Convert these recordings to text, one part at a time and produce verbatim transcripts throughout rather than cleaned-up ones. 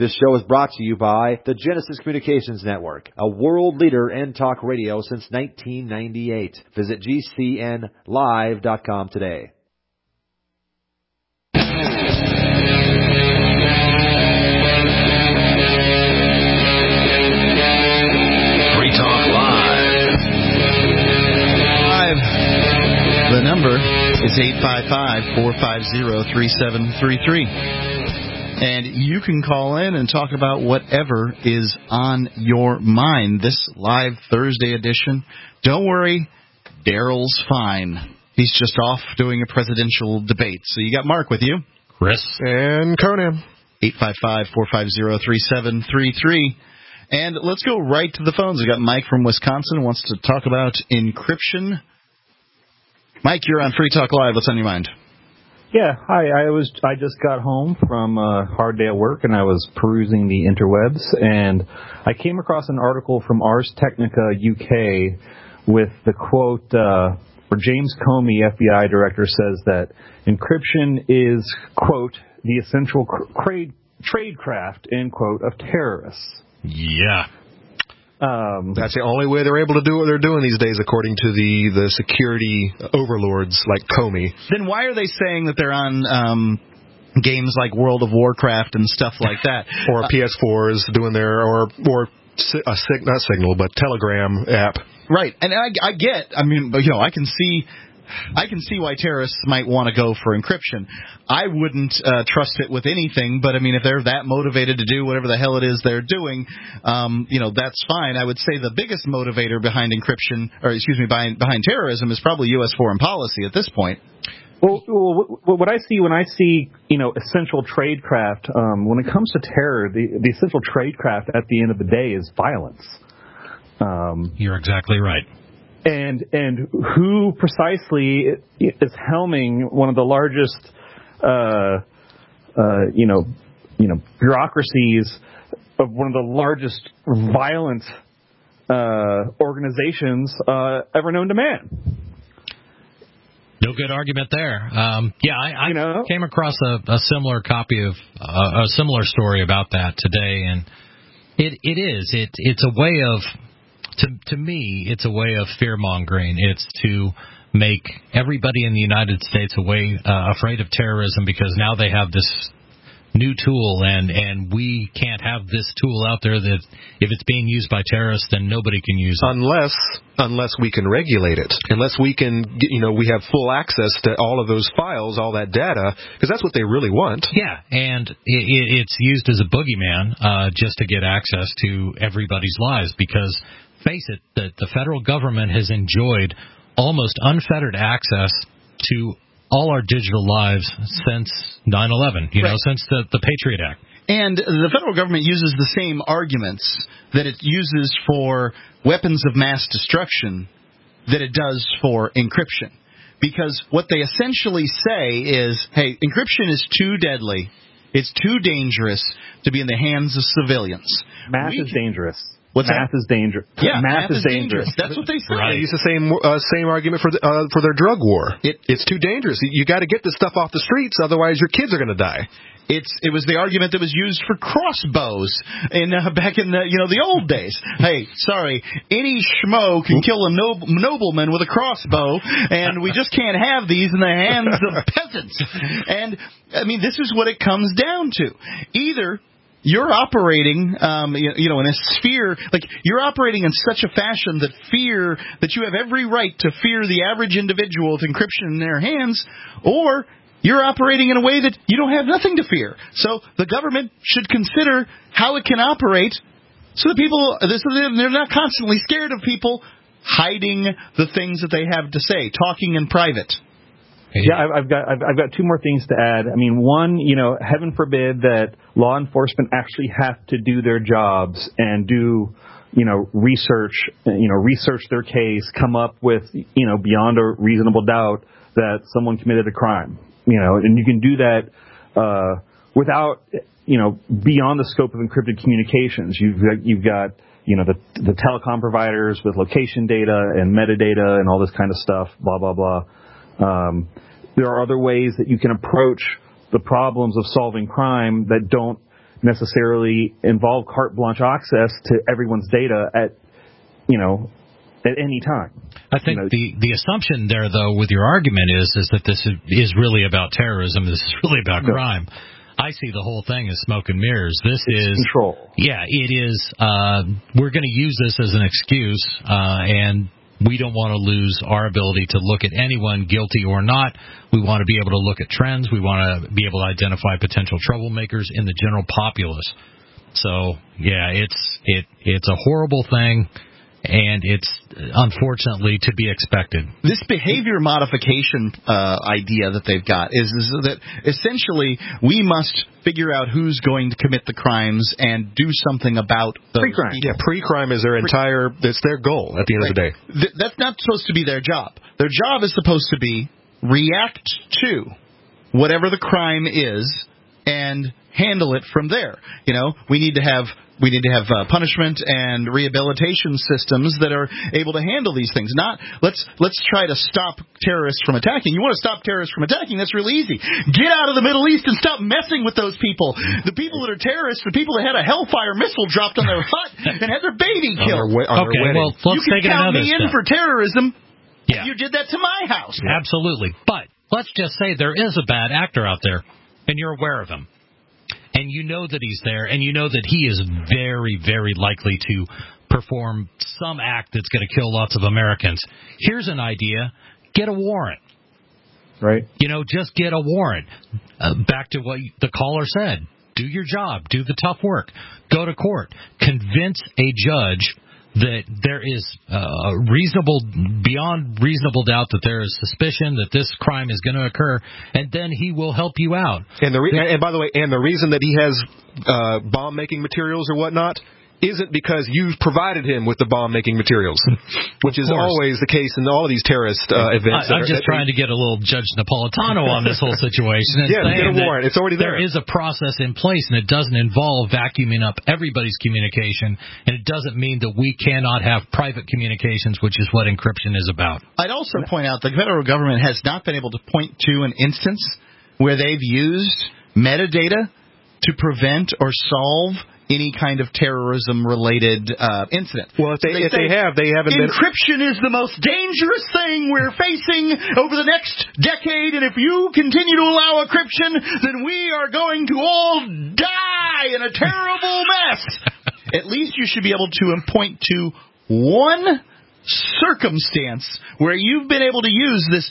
This show is brought to you by the Genesis Communications Network, a world leader in talk radio since nineteen ninety-eight. Visit G C N live dot com today. Free Talk Live. Live. The number is eight five five, four five zero, three seven three three. And you can call in and talk about whatever is on your mind this live Thursday edition. Don't worry, Daryl's fine. He's just off doing a presidential debate. So you got Mark with you. Chris. And Conan. eight five five, four five zero, three seven three three. And let's go right to the phones. We got Mike from Wisconsin wants to talk about encryption. Mike, you're on Free Talk Live. What's on your mind? Yeah, hi. I was I just got home from a hard day at work, and I was perusing the interwebs, and I came across an article from Ars Technica U K with the quote, uh, where James Comey, F B I director, says that encryption is, quote, the essential trade tradecraft, end quote, of terrorists. Yeah. Um, That's the only way they're able to do what they're doing these days, according to the, the security overlords like Comey. Then why are they saying that they're on um, games like World of Warcraft and stuff like that? Or P S fours doing their, or or a sig, not Signal, but Telegram app. Right, and I, I get, I mean, you know, I can see... I can see why terrorists might want to go for encryption. I wouldn't uh, trust it with anything, but I mean, if they're that motivated to do whatever the hell it is they're doing, um, you know, that's fine. I would say the biggest motivator behind encryption, or excuse me, behind, behind terrorism is probably U S foreign policy at this point. Well, well, what I see when I see, you know, essential tradecraft, um, when it comes to terror, the, the essential tradecraft at the end of the day is violence. Um, You're exactly right. And and who precisely is helming one of the largest, uh, uh, you know, you know, bureaucracies of one of the largest violent uh, organizations uh, ever known to man? No good argument there. Um, yeah, I, I you know? came across a, a similar copy of uh, a similar story about that today, and it it is it it's a way of. To to me, it's a way of fear-mongering. It's to make everybody in the United States away, uh, afraid of terrorism because now they have this new tool, and, and we can't have this tool out there that if it's being used by terrorists, then nobody can use it. Unless unless we can regulate it. Unless we can, you know, we have full access to all of those files, all that data, because that's what they really want. Yeah, and it, it's used as a boogeyman uh, just to get access to everybody's lives because... Face it, the, the federal government has enjoyed almost unfettered access to all our digital lives since nine eleven, you right. know, since the, the Patriot Act. And the federal government uses the same arguments that it uses for weapons of mass destruction that it does for encryption. Because what they essentially say is, hey, encryption is too deadly, it's too dangerous to be in the hands of civilians. Mass we is dangerous. What's math that? is dangerous. Yeah, math, math is dangerous. dangerous. That's what they say. Right. They use the same uh, same argument for the, uh, for their drug war. It, it's too dangerous. You got to get this stuff off the streets, otherwise your kids are going to die. It's it was the argument that was used for crossbows in uh, back in the you know the old days. Hey, sorry, any schmo can kill a nob- nobleman with a crossbow, and we just can't have these in the hands of peasants. And I mean, this is what it comes down to. Either you're operating, um, you, you know, in a sphere, like, you're operating in such a fashion that fear, that you have every right to fear the average individual with encryption in their hands, or you're operating in a way that you don't have nothing to fear. So the government should consider how it can operate so that people, so they're not constantly scared of people hiding the things that they have to say, talking in private. Yeah, I've got I've, I've got two more things to add. I mean, one, you know, heaven forbid that law enforcement actually have to do their jobs and do, you know, research, you know, research their case, come up with, you know, beyond a reasonable doubt that someone committed a crime, you know, and you can do that uh, without, you know, beyond the scope of encrypted communications. You've got, you've got, you know, the the telecom providers with location data and metadata and all this kind of stuff, blah blah blah. Um, there are other ways that you can approach the problems of solving crime that don't necessarily involve carte blanche access to everyone's data at, you know, at any time. I think you know, the, the assumption there, though, with your argument is is that this is, is really about terrorism. This is really about no. crime. I see the whole thing as smoke and mirrors. This it's is control. Yeah, it is. Uh, we're going to use this as an excuse, uh, and we don't want to lose our ability to look at anyone guilty or not. We want to be able to look at trends. We want to be able to identify potential troublemakers in the general populace. So, yeah, it's it it's a horrible thing. And it's, unfortunately, to be expected. This behavior modification uh, idea that they've got is, is that essentially we must figure out who's going to commit the crimes and do something about those pre-crime. people. Yeah, pre-crime is their entire, it's their goal at the end right. of the day. Th- that's not supposed to be their job. Their job is supposed to be react to whatever the crime is and handle it from there. You know, we need to have we need to have uh, punishment and rehabilitation systems that are able to handle these things. Not let's let's try to stop terrorists from attacking. You want to stop terrorists from attacking? That's really easy. Get out of the Middle East and stop messing with those people. The people that are terrorists, the people that had a Hellfire missile dropped on their hut and had their baby killed. On their, on okay, their well, let's you can take it count another me in step. for terrorism. Yeah. If you did that to my house. Absolutely. But let's just say there is a bad actor out there, and you're aware of him. And you know that he's there, and you know that he is very, very likely to perform some act that's going to kill lots of Americans. Here's an idea. Get a warrant. Right. You know, just get a warrant. Uh, back to what the caller said. Do your job. Do the tough work. Go to court. Convince a judge that there is uh, reasonable, beyond reasonable doubt that there is suspicion that this crime is going to occur, and then he will help you out. And the re- and by the way, and the reason that he has uh, bomb-making materials or whatnot isn't because you've provided him with the bomb-making materials, which is always the case in all of these terrorist uh, events. I, I'm are, just trying to get a little Judge Napolitano on this whole situation. And yeah, get a warrant. It's already there. There is a process in place, and it doesn't involve vacuuming up everybody's communication, and it doesn't mean that we cannot have private communications, which is what encryption is about. I'd also point out the federal government has not been able to point to an instance where they've used metadata to prevent or solve any kind of terrorism-related uh, incident. Well, if they, they if they have, they haven't been... Encryption is the most dangerous thing we're facing over the next decade, and if you continue to allow encryption, then we are going to all die in a terrible mess. At least you should be able to point to one circumstance where you've been able to use this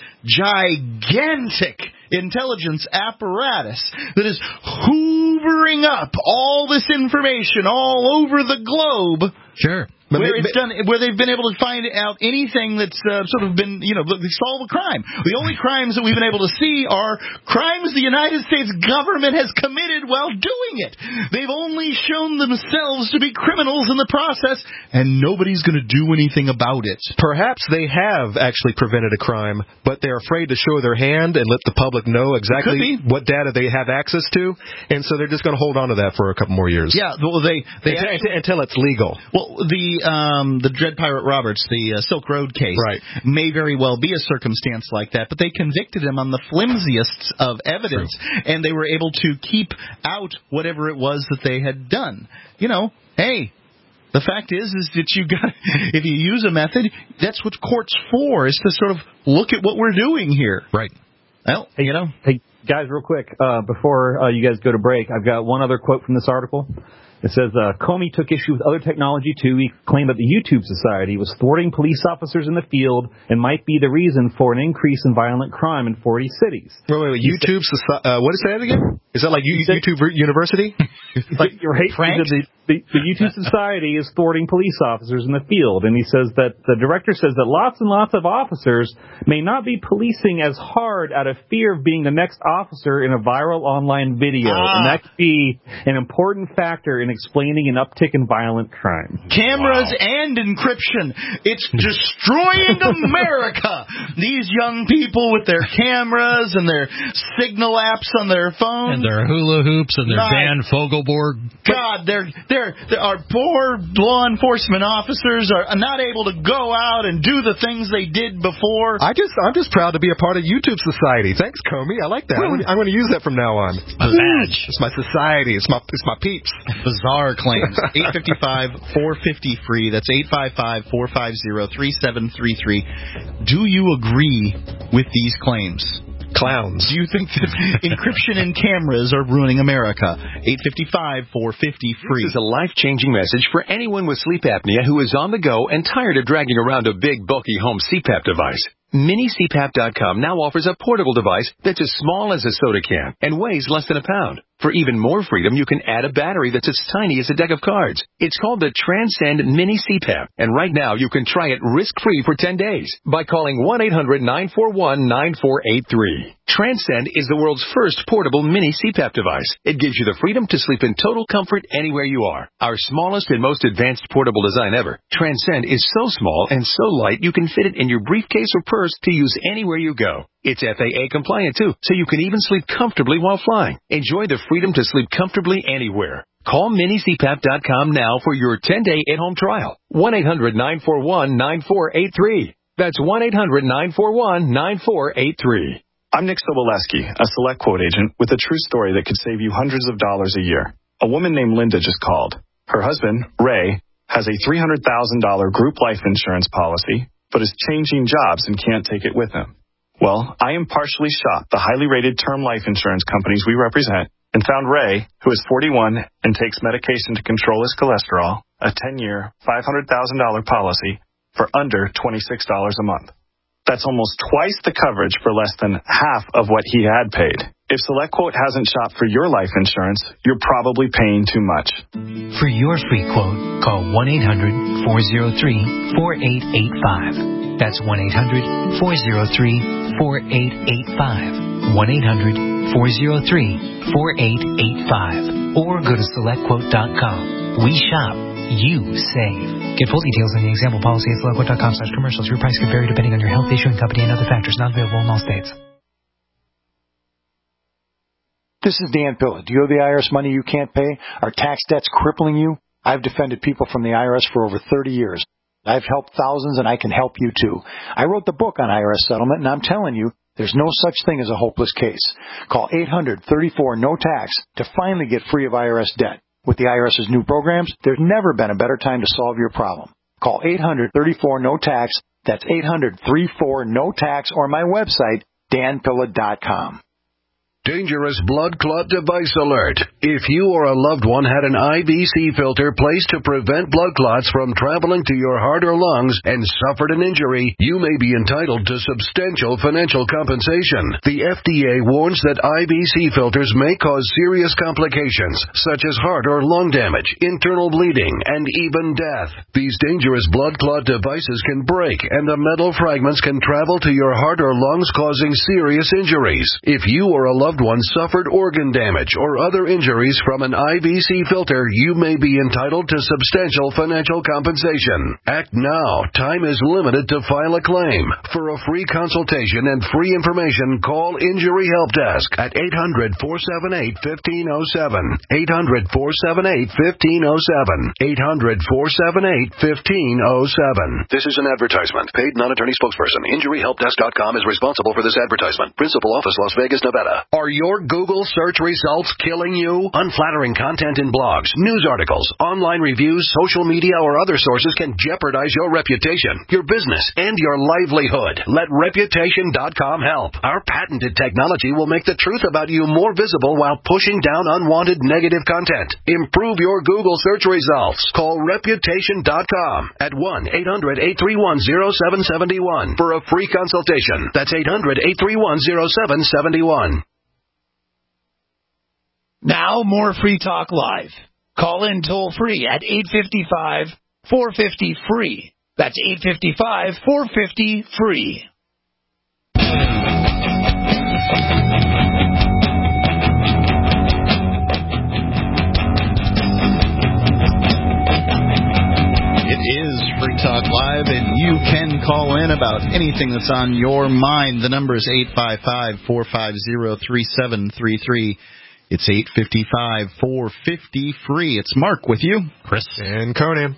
gigantic intelligence apparatus that is hoovering up all this information all over the globe. Sure. Where it's done, where they've been able to find out anything that's uh, sort of been, you know, solve a crime. The only crimes that we've been able to see are crimes the United States government has committed while doing it. They've only shown themselves to be criminals in the process, and nobody's going to do anything about it. Perhaps they have actually prevented a crime, but they're afraid to show their hand and let the public know exactly what data they have access to, and so they're just going to hold on to that for a couple more years. Yeah, well, they, they until, actually, until it's legal. Well, the um, the Dread Pirate Roberts, the uh, Silk Road case, right. may very well be a circumstance like that, but they convicted him on the flimsiest of evidence, True. and they were able to keep out whatever it was that they had done. You know, hey, the fact is, is that you got if you use a method, that's what court's for, is to sort of look at what we're doing here. Right. Well, hey, you know, hey guys, real quick, uh, before uh, you guys go to break, I've got one other quote from this article. It says, uh, Comey took issue with other technology, too. He claimed that the YouTube Society was thwarting police officers in the field and might be the reason for an increase in violent crime in forty cities. Wait, wait, wait. YouTube Society, uh, what is that again? Is that like you, said, YouTube University? Like, you're right. The, the, the YouTube Society is thwarting police officers in the field. And he says that the director says that lots and lots of officers may not be policing as hard out of fear of being the next officer in a viral online video. Ah. And that could be an important factor in and explaining an uptick in violent crime. Cameras wow. and encryption. It's destroying America. These young people with their cameras and their signal apps on their phones. And their hula hoops and their My Dan Fogelborg. God, they're, they're, they're, our poor law enforcement officers are not able to go out and do the things they did before. I just, I'm just proud to be a part of YouTube Society. Thanks, Comey. I like that. I'm, I'm going to use that from now on. A badge. It's my society. It's my, it's my peeps. Bizarre claims. eight five five, four five zero, free. That's eight five five, four five zero, three seven three three. Do you agree with these claims? Clowns. Do you think that encryption in cameras are ruining America? eight five five, four five zero, free. This is a life-changing message for anyone with sleep apnea who is on the go and tired of dragging around a big, bulky home C PAP device. Mini C PAP dot com now offers a portable device that's as small as a soda can and weighs less than a pound. For even more freedom, you can add a battery that's as tiny as a deck of cards. It's called the Transcend Mini C PAP, and right now you can try it risk-free for ten days by calling one eight hundred, nine four one, nine four eight three. Transcend is the world's first portable mini C PAP device. It gives you the freedom to sleep in total comfort anywhere you are. Our smallest and most advanced portable design ever, Transcend is so small and so light you can fit it in your briefcase or purse to use anywhere you go. It's F A A compliant too, so you can even sleep comfortably while flying. Enjoy the freedom to sleep comfortably anywhere. Call mini C PAP dot com now for your ten-day at-home trial. one eight hundred, nine four one, nine four eight three. That's one eight hundred, nine four one, nine four eight three. I'm Nick Soboleski, a Select Quote agent with a true story that could save you hundreds of dollars a year. A woman named Linda just called. Her husband, Ray, has a three hundred thousand dollars group life insurance policy, but is changing jobs and can't take it with him. Well, I impartially shopped the highly rated term life insurance companies we represent and found Ray, who is forty-one and takes medication to control his cholesterol, a ten-year, five hundred thousand dollars policy for under twenty-six dollars a month. That's almost twice the coverage for less than half of what he had paid. If SelectQuote hasn't shopped for your life insurance, you're probably paying too much. For your free quote, call one eight hundred, four oh three, four eight eight five. That's one eight hundred, four oh three, four eight eight five. one eight hundred, four oh three, four eight eight five. Or go to select quote dot com. We shop. You save. Get full details in the example policy at select quote dot com slash commercials. Your price could vary depending on your health, issuing company, and other factors. Not available in all states. This is Dan Pilla. Do you owe the I R S money you can't pay? Are tax debts crippling you? I've defended people from the I R S for over thirty years. I've helped thousands, and I can help you too. I wrote the book on I R S settlement, and I'm telling you, there's no such thing as a hopeless case. Call eight hundred, thirty-four, no tax to finally get free of I R S debt. With the IRS's new programs, there's never been a better time to solve your problem. Call eight hundred, thirty-four, no tax. That's eight hundred, thirty-four, no tax, or my website, dan pilla dot com. Dangerous blood clot device alert. If you or a loved one had an I V C filter placed to prevent blood clots from traveling to your heart or lungs and suffered an injury, you may be entitled to substantial financial compensation. The F D A warns that I V C filters may cause serious complications, such as heart or lung damage, internal bleeding, and even death. These dangerous blood clot devices can break, and the metal fragments can travel to your heart or lungs, causing serious injuries. If you or a loved loved one suffered organ damage or other injuries from an I V C filter, you may be entitled to substantial financial compensation. Act now. Time is limited to file a claim. For a free consultation and free information, call Injury Help Desk at eight hundred, four seven eight, one five zero seven. eight hundred, four seven eight, one five zero seven. eight hundred, four seven eight, one five zero seven. This is an advertisement. Paid non-attorney spokesperson. Injury Help Desk dot com is responsible for this advertisement. Principal office, Las Vegas, Nevada. Are your Google search results killing you? Unflattering content in blogs, news articles, online reviews, social media, or other sources can jeopardize your reputation, your business, and your livelihood. Let reputation dot com help. Our patented technology will make the truth about you more visible while pushing down unwanted negative content. Improve your Google search results. Call reputation dot com at one eight hundred, eight three one, zero seven seven one for a free consultation. That's eight hundred, eight three one, zero seven seven one. Now, more Free Talk Live. Call in toll-free at eight five five, four five zero, free. That's eight five five, four five zero, free. Talk Live, and you can call in about anything that's on your mind. The number is eight five five, four five zero, three seven three three. It's eight five five, four five zero, free. It's Mark with you. Chris. And Conan.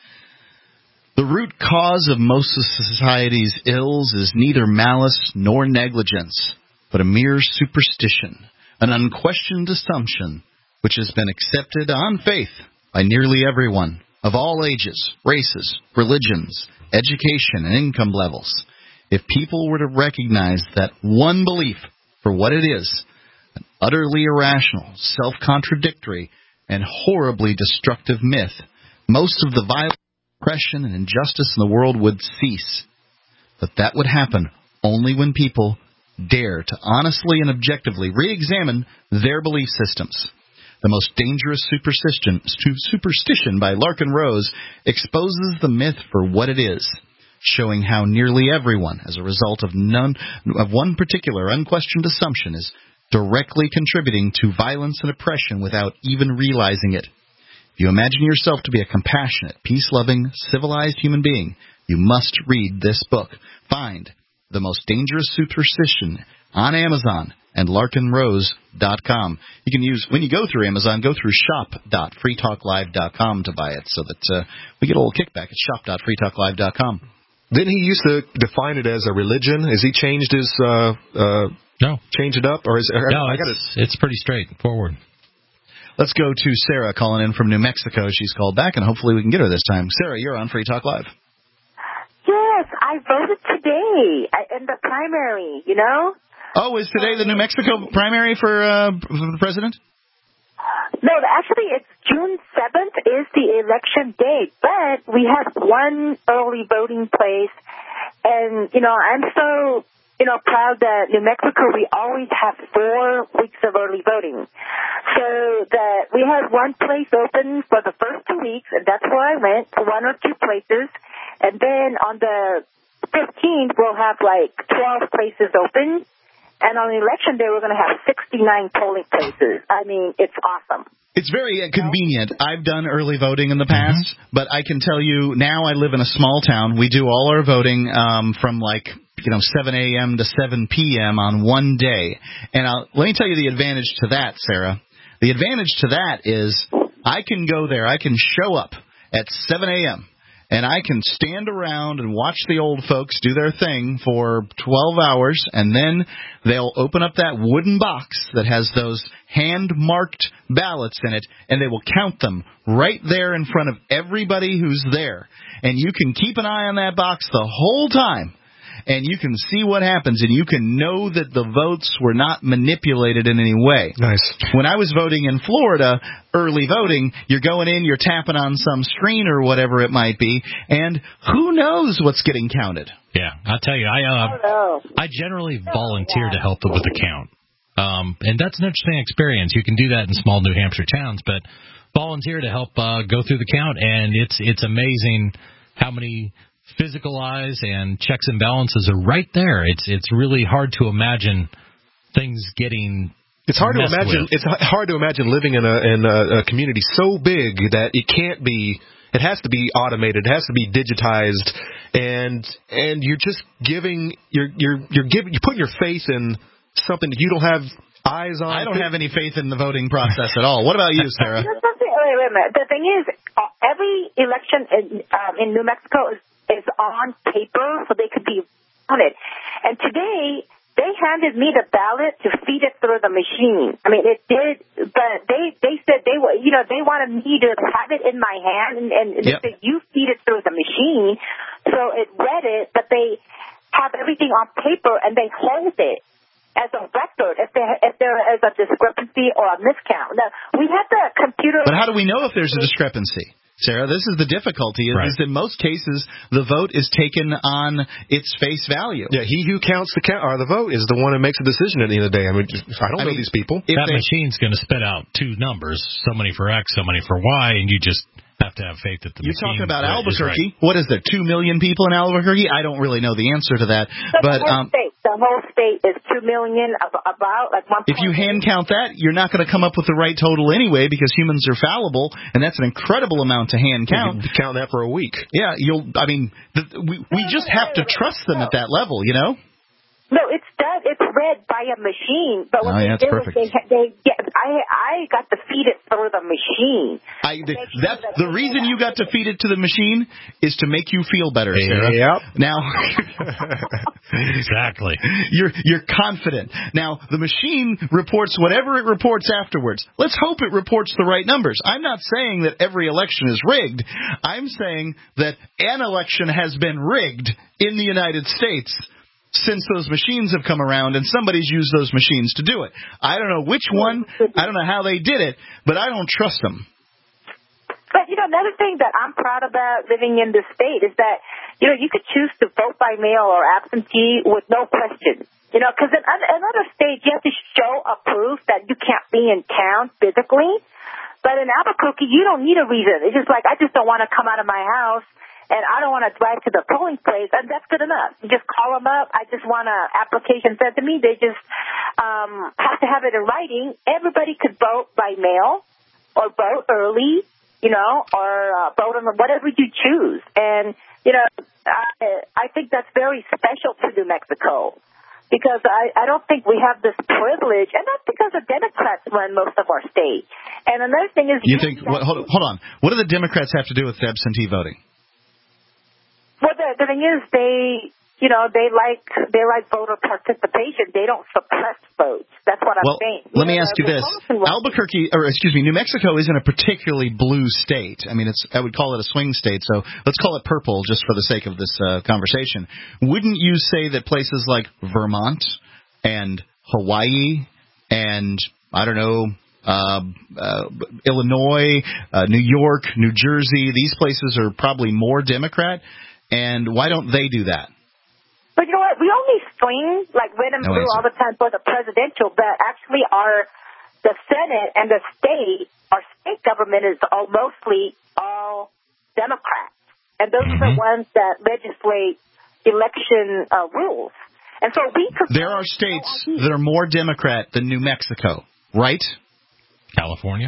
The root cause of most of society's ills is neither malice nor negligence, but a mere superstition, an unquestioned assumption, which has been accepted on faith by nearly everyone, of all ages, races, religions, education, and income levels. If people were to recognize that one belief for what it is, an utterly irrational, self-contradictory, and horribly destructive myth, most of the violence, oppression, and injustice in the world would cease. But that would happen only when people dare to honestly and objectively re-examine their belief systems. The Most Dangerous Superstition, Superstition by Larkin Rose exposes the myth for what it is, showing how nearly everyone, as a result of none of one particular unquestioned assumption, is directly contributing to violence and oppression without even realizing it. If you imagine yourself to be a compassionate, peace-loving, civilized human being, you must read this book. Find The Most Dangerous Superstition on Amazon and larkin rose dot com. You can use, when you go through Amazon, go through shop dot free talk live dot com to buy it so that uh, we get a little kickback at shop dot free talk live dot com. Didn't he used to define it as a religion? Has he changed his, uh, uh, no. changed it up? Or is, no, I, I it's, gotta, it's pretty straightforward. Let's go to Sarah calling in from New Mexico. She's called back, and hopefully we can get her this time. Sarah, you're on Free Talk Live. Yes, I voted today in the primary, you know? Oh, is today the New Mexico primary for, uh, for the president? No, actually it's June seventh is the election day, but we have one early voting place, and, you know, I'm so... you know, proud that New Mexico, we always have four weeks of early voting. So that we had one place open for the first two weeks, and that's where I went, one or two places. And then on the fifteenth, we'll have like twelve places open. And on election day, we're going to have sixty-nine polling places. I mean, it's awesome. It's very uh, convenient. I've done early voting in the past, mm-hmm. but I can tell you now I live in a small town. We do all our voting um, from like, you know, seven a.m. to seven p.m. on one day. And I'll, let me tell you the advantage to that, Sarah. The advantage to that is I can go there. I can show up at seven a.m. and I can stand around and watch the old folks do their thing for twelve hours, and then they'll open up that wooden box that has those hand-marked ballots in it, and they will count them right there in front of everybody who's there. And you can keep an eye on that box the whole time, and you can see what happens, and you can know that the votes were not manipulated in any way. Nice. When I was voting in Florida, early voting, you're going in, you're tapping on some screen or whatever it might be, and who knows what's getting counted. Yeah, I'll tell you, I uh, I generally volunteer to help with the count. Um, and that's an interesting experience. You can do that in small New Hampshire towns, but volunteer to help uh, go through the count, and it's it's amazing how many physical eyes and checks and balances are right there. It's it's really hard to imagine things getting. It's hard to imagine. With. It's hard to imagine living in a in a, a community so big that it can't be. It has to be automated. It has to be digitized, and and you're just giving. You're you're you're giving. You put your faith in something that you don't have eyes on. I don't have any faith in the voting process at all. What about you, Sarah? Wait, wait a minute. The thing is, every election in, um, in New Mexico is, is on paper, so they could be counted. And today, they handed me the ballot to feed it through the machine. I mean, it did, but they, they said they were, you know, they wanted me to have it in my hand, and, and they yep. said, you feed it through the machine. So it read it, but they have everything on paper, and they hold it as a record if there if there is a discrepancy or a miscount. Now, we have the computer. But how do we know if there's a discrepancy, Sarah? This is the difficulty. Is, right. is in most cases the vote is taken on its face value. Yeah, he who counts the count or the vote is the one who makes a decision at the end of the day. I mean, I don't I know mean, these people. That they, machine's going to spit out two numbers, so many for X, so many for Y, and you just have to have faith that the You're talking about right, Albuquerque. Right. What is there, two million people in Albuquerque? I don't really know the answer to that. The but whole um, state, the the whole state is two million, about like one. If you hand count that, you're not going to come up with the right total anyway, because humans are fallible, and that's an incredible amount to hand count. You can count that for a week. Yeah, you'll. I mean, the, we we just have to trust them at that level, you know. No, it's done. It's read by a machine. But what oh, they yeah, do perfect. is they, they get. I I got to feed it through the machine. I the, that's that the reason you got to feed it to the machine is to make you feel better, Sarah. Yep. Now, exactly. You're you're confident. Now the machine reports whatever it reports afterwards. Let's hope it reports the right numbers. I'm not saying that every election is rigged. I'm saying that an election has been rigged in the United States since those machines have come around, and somebody's used those machines to do it. I don't know which one, I don't know how they did it, but I don't trust them. But, you know, another thing that I'm proud about living in this state is that, you know, you could choose to vote by mail or absentee with no question. You know, because in, in other states, you have to show a proof that you can't be in town physically. But in Albuquerque, you don't need a reason. It's just like, I just don't want to come out of my house, and I don't want to drive to the polling place, and that's good enough. You just call them up. I just want an application sent to me. They just um, have to have it in writing. Everybody could vote by mail or vote early, you know, or uh, vote on whatever you choose. And, you know, I, I think that's very special to New Mexico, because I, I don't think we have this privilege, and that's because the Democrats run most of our state. And another thing is... You think... What, hold, hold on. What do the Democrats have to do with absentee voting? Well, the, the thing is, they, you know, they like they like voter participation. They don't suppress votes. That's what I'm well, saying. Let you me know, ask you this: Albuquerque, or excuse me, New Mexico isn't a particularly blue state. I mean, it's I would call it a swing state. So let's call it purple, just for the sake of this uh, conversation. Wouldn't you say that places like Vermont and Hawaii and I don't know? Uh, uh, Illinois, uh, New York, New Jersey, these places are probably more Democrat? And why don't they do that? But you know what? We only swing, like, red and no blue answer. all the time for the presidential, but actually our, the Senate and the state, our state government is all mostly all Democrats. And those mm-hmm. are the ones that legislate election uh, rules. And so we could... There are states that are more Democrat than New Mexico, right? California.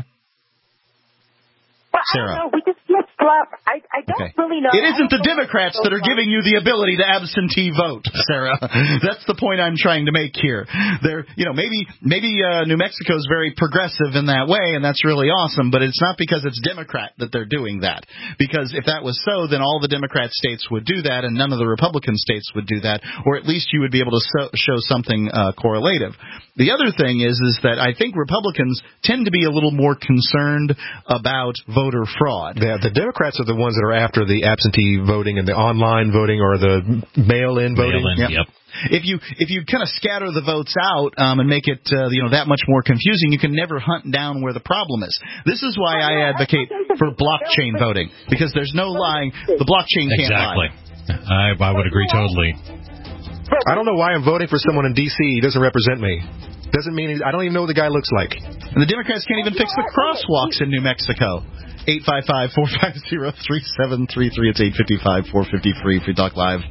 Well, Sarah. I don't know. We just flip-flop. I, I don't okay. really know. It isn't the Democrats that are giving you the ability to absentee vote, Sarah. That's the point I'm trying to make here. They're, you know, maybe maybe uh, New Mexico is very progressive in that way, and that's really awesome, but it's not because it's Democrat that they're doing that. Because if that was so, then all the Democrat states would do that, and none of the Republican states would do that, or at least you would be able to so, show something uh, correlative. The other thing is, is that I think Republicans tend to be a little more concerned about voter fraud. Yeah, the Democrats are the ones that are after the absentee voting and the online voting or the mail-in voting. Mail-in, yep. yep. If you if you kind of scatter the votes out um, and make it uh, you know that much more confusing, you can never hunt down where the problem is. This is why I advocate for blockchain voting, because there's no lying. The blockchain can't exactly. lie. I I would agree totally. I don't know why I'm voting for someone in D C He doesn't represent me. Doesn't mean he, I don't even know what the guy looks like. And the Democrats can't even fix the crosswalks in New Mexico. eight five five, four five zero, three seven three three. It's eight five five, four five zero, free. Free Talk Live.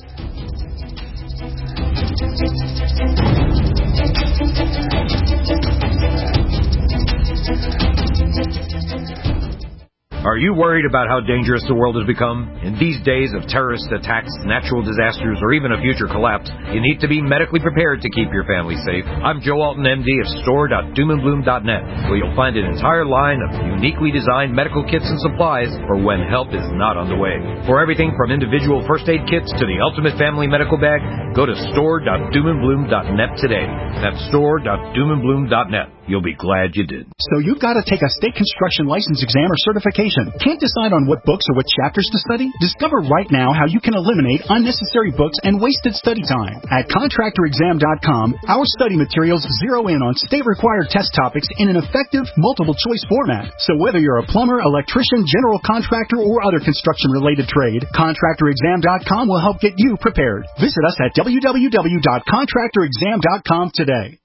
Are you worried about how dangerous the world has become? In these days of terrorist attacks, natural disasters, or even a future collapse, you need to be medically prepared to keep your family safe. I'm Joe Alton, M D of store dot doom and bloom dot net, where you'll find an entire line of uniquely designed medical kits and supplies for when help is not on the way. For everything from individual first aid kits to the ultimate family medical bag, go to store dot doom and bloom dot net today. That's store dot doom and bloom dot net. You'll be glad you did. So you've got to take a state construction license exam or certification. Can't decide on what books or what chapters to study? Discover right now how you can eliminate unnecessary books and wasted study time. At contractor exam dot com, our study materials zero in on state-required test topics in an effective, multiple-choice format. So whether you're a plumber, electrician, general contractor, or other construction-related trade, contractor exam dot com will help get you prepared. Visit us at w w w dot contractor exam dot com today.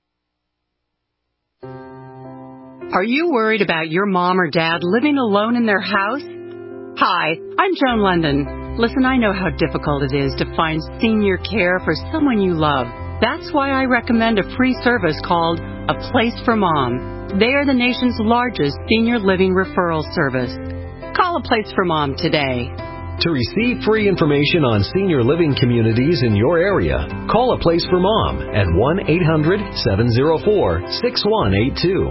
Are you worried about your mom or dad living alone in their house? Hi, I'm Joan London. Listen, I know how difficult it is to find senior care for someone you love. That's why I recommend a free service called A Place for Mom. They are the nation's largest senior living referral service. Call A Place for Mom today. To receive free information on senior living communities in your area, call A Place for Mom at one eight hundred seven oh four six one eight two.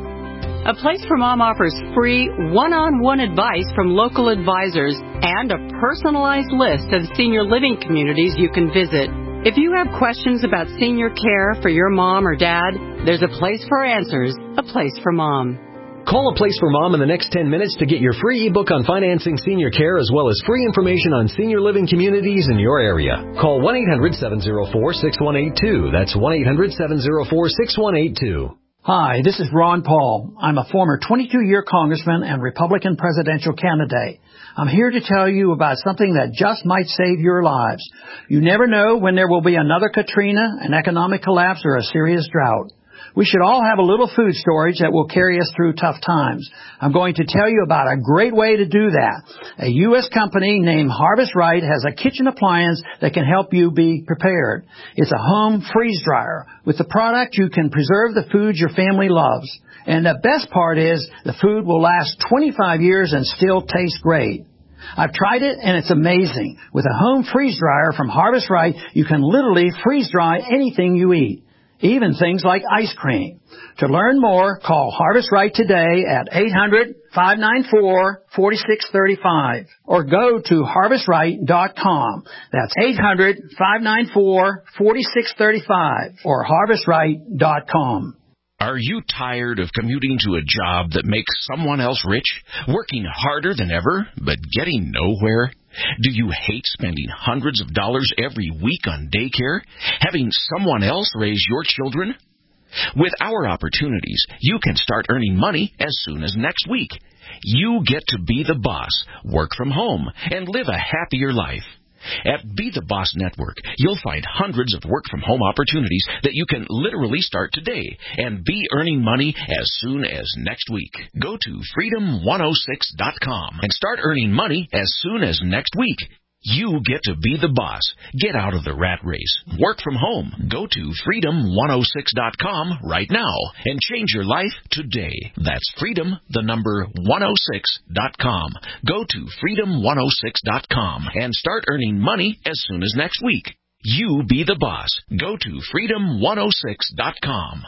A Place for Mom offers free one-on-one advice from local advisors and a personalized list of senior living communities you can visit. If you have questions about senior care for your mom or dad, there's a place for answers, A Place for Mom. Call A Place for Mom in the next ten minutes to get your free ebook on financing senior care as well as free information on senior living communities in your area. Call one eight hundred seven oh four six one eight two. That's one eight hundred seven oh four six one eight two. Hi, this is Ron Paul. I'm a former twenty-two-year congressman and Republican presidential candidate. I'm here to tell you about something that just might save your lives. You never know when there will be another Katrina, an economic collapse, or a serious drought. We should all have a little food storage that will carry us through tough times. I'm going to tell you about a great way to do that. A U S company named Harvest Right has a kitchen appliance that can help you be prepared. It's a home freeze dryer. With the product, you can preserve the food your family loves. And the best part is the food will last twenty-five years and still taste great. I've tried it, and it's amazing. With a home freeze dryer from Harvest Right, you can literally freeze dry anything you eat, even things like ice cream. To learn more, call Harvest Right today at eight hundred five nine four four six three five or go to harvest right dot com. That's eight hundred five nine four four six three five or harvest right dot com. Are you tired of commuting to a job that makes someone else rich, working harder than ever, but getting nowhere? Do you hate spending hundreds of dollars every week on daycare, having someone else raise your children? With our opportunities, you can start earning money as soon as next week. You get to be the boss, work from home, and live a happier life. At Be the Boss Network, you'll find hundreds of work-from-home opportunities that you can literally start today and be earning money as soon as next week. Go to freedom one oh six dot com and start earning money as soon as next week. You get to be the boss. Get out of the rat race. Work from home. Go to freedom one oh six dot com right now and change your life today. That's freedom, the number one oh six dot com. Go to freedom one oh six dot com and start earning money as soon as next week. You be the boss. Go to freedom one oh six dot com.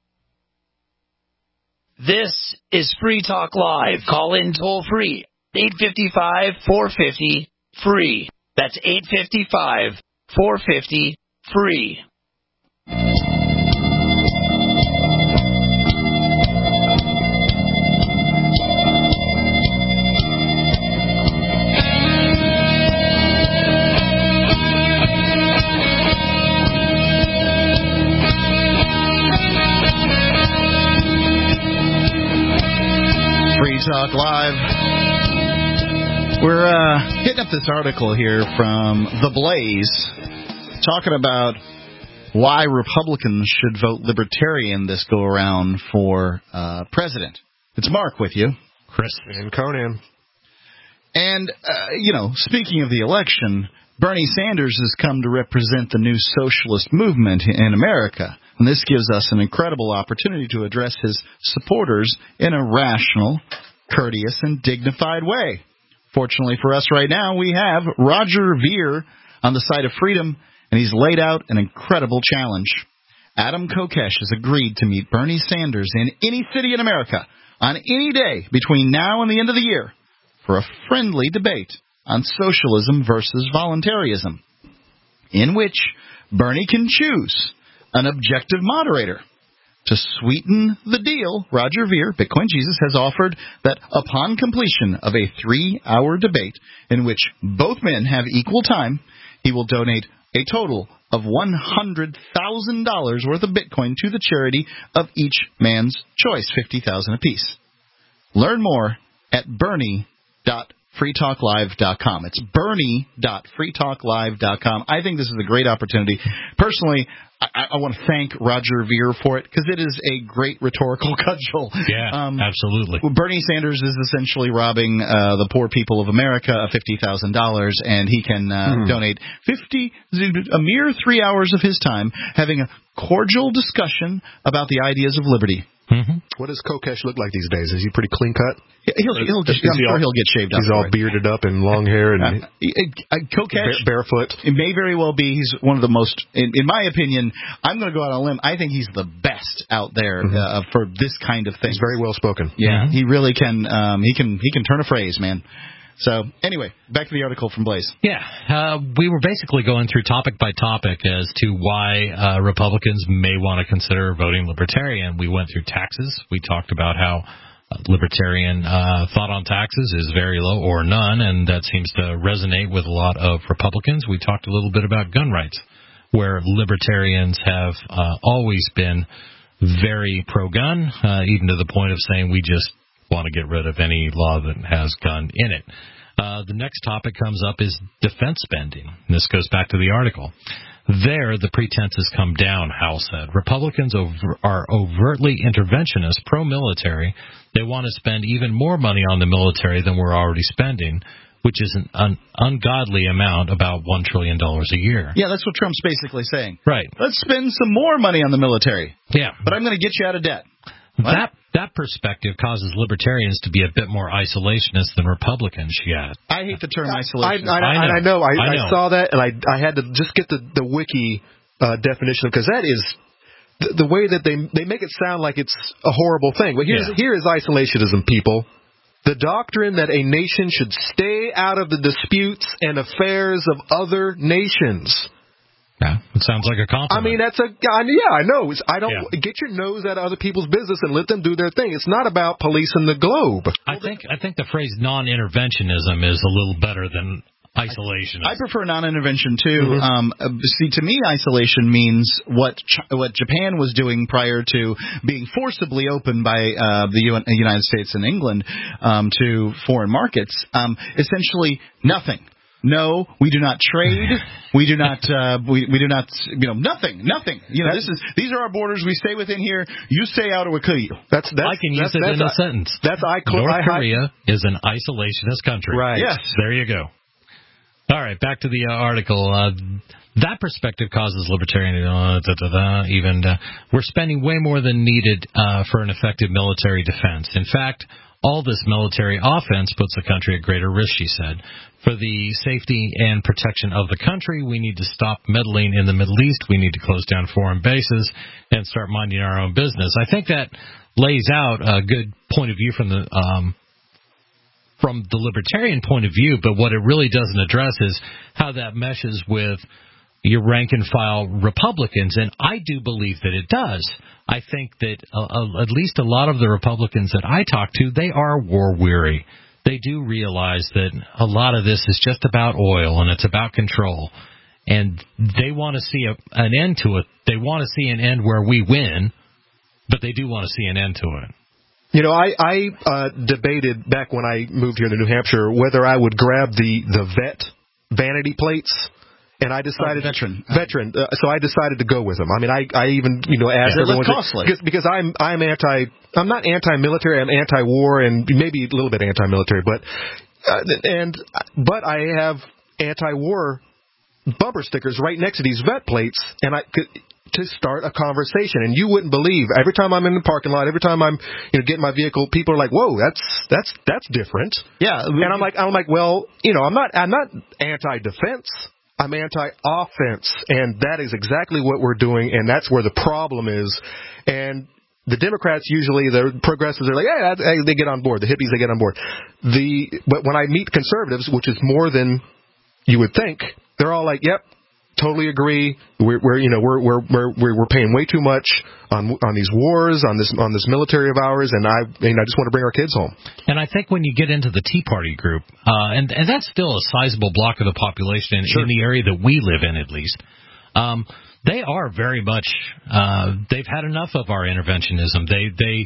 This is Free Talk Live. Call in toll free. eight five five, four five zero, free. That's eight five five, four five zero, free. Free Talk Live. We're uh, hitting up this article here from The Blaze, talking about why Republicans should vote Libertarian this go-around for uh, president. It's Mark with you. Chris. And Conan. And, uh, you know, speaking of the election, Bernie Sanders has come to represent the new socialist movement in America. And this gives us an incredible opportunity to address his supporters in a rational, courteous, and dignified way. Fortunately for us right now, we have Roger Ver on the side of freedom, and he's laid out an incredible challenge. Adam Kokesh has agreed to meet Bernie Sanders in any city in America on any day between now and the end of the year for a friendly debate on socialism versus voluntarism, in which Bernie can choose an objective moderator. To sweeten the deal, Roger Ver, Bitcoin Jesus, has offered that upon completion of a three-hour debate in which both men have equal time, he will donate a total of one hundred thousand dollars worth of Bitcoin to the charity of each man's choice, fifty thousand dollars apiece. Learn more at bernie dot free talk live dot com. It's bernie dot free talk live dot com. I think this is a great opportunity. Personally, I, I want to thank Roger Ver for it because it is a great rhetorical cudgel. Yeah, um, absolutely. Bernie Sanders is essentially robbing uh, the poor people of America of fifty thousand dollars, and he can uh, mm. donate fifty, a mere three hours of his time having a cordial discussion about the ideas of liberty. Mm-hmm. What does Kokesh look like these days? Is he pretty clean cut? He'll, he'll just, I'm sure all, he'll get shaved up. He's all it. bearded up and long hair and uh, uh, Kokesh, bare, barefoot. It may very well be he's one of the most, in, in my opinion, I'm going to go out on a limb. I think he's the best out there mm-hmm. uh, for this kind of thing. He's very well spoken. Yeah, mm-hmm. he really can. Um, he can. He can turn a phrase, man. So, anyway, back to the article from Blaze. Yeah, uh, we were basically going through topic by topic as to why uh, Republicans may want to consider voting Libertarian. We went through taxes. We talked about how uh, Libertarian uh, thought on taxes is very low or none, and that seems to resonate with a lot of Republicans. We talked a little bit about gun rights, where Libertarians have uh, always been very pro-gun, uh, even to the point of saying we just want to get rid of any law that has gun in it. Uh, the next topic comes up is defense spending. And this goes back to the article. There, the pretense has come down, Howell said. Republicans over, are overtly interventionist, pro-military. They want to spend even more money on the military than we're already spending, which is an un- ungodly amount, about one trillion dollars a year. Yeah, that's what Trump's basically saying. Right. Let's spend some more money on the military. Yeah. But I'm going to get you out of debt. What? That that perspective causes libertarians to be a bit more isolationist than Republicans yet. I hate the term isolationist. I, I, I, I know. I, I know. I saw that, and I I had to just get the the wiki uh, definition because that is the, the way that they they make it sound like it's a horrible thing. But here's yeah. here is isolationism, people. The doctrine that a nation should stay out of the disputes and affairs of other nations. Yeah, it sounds like a compliment. I mean, that's a yeah. I know. It's, I don't yeah. get your nose out of other people's business and let them do their thing. It's not about policing the globe. I think I think the phrase non-interventionism is a little better than isolation. I prefer non-intervention too. Mm-hmm. Um, see, to me, isolation means what Ch- what Japan was doing prior to being forcibly opened by uh, the U- United States and England um, to foreign markets. Um, essentially, nothing. No, we do not trade. We do not. Uh, we we do not. You know, nothing. Nothing. You know, this is. These are our borders. We stay within here. You stay out, or we kill you. That's. that's I can use that's, it that's, in a that's, sentence. That's I. North I, Korea I, is an isolationist country. Right. Yes. There you go. All right. Back to the uh, article. Uh, that perspective causes libertarian. Uh, da, da, da, even uh, we're spending way more than needed uh, for an effective military defense. In fact, all this military offense puts the country at greater risk, she said. For the safety and protection of the country, we need to stop meddling in the Middle East. We need to close down foreign bases and start minding our own business. I think that lays out a good point of view from the um, from the libertarian point of view, but what it really doesn't address is how that meshes with your rank-and-file Republicans, and I do believe that it does. I think that uh, uh, at least a lot of the Republicans that I talk to, they are war-weary. They do realize that a lot of this is just about oil and it's about control. And they want to see a, an end to it. They want to see an end where we win, but they do want to see an end to it. You know, I, I uh, debated back when I moved here to New Hampshire whether I would grab the, the vet vanity plates. And I decided oh, veteran, veteran. Uh, so I decided to go with them. I mean, I, I even you know asked yeah, everyone costly. because because I'm I'm anti. I'm not anti-military. I'm anti-war and maybe a little bit anti-military. But uh, and but I have anti-war bumper stickers right next to these vet plates, and I could to start a conversation. And you wouldn't believe every time I'm in the parking lot, every time I'm you know getting my vehicle, people are like, "Whoa, that's that's that's different." Yeah, and I'm like I'm like, well, you know, I'm not I'm not anti-defense. I'm anti-offense, and that is exactly what we're doing, and that's where the problem is. And the Democrats usually, the progressives are like, yeah, hey, they get on board. The hippies, they get on board. The but when I meet conservatives, which is more than you would think, they're all like, yep, totally agree. We're, we're you know we're we're we're we're paying way too much on on these wars, on this on this military of ours, and I and I just want to bring our kids home. And I think when you get into the Tea Party group, uh, and and that's still a sizable block of the population in, sure. in the area that we live in, at least. Um, they are very much. Uh, they've had enough of our interventionism. They they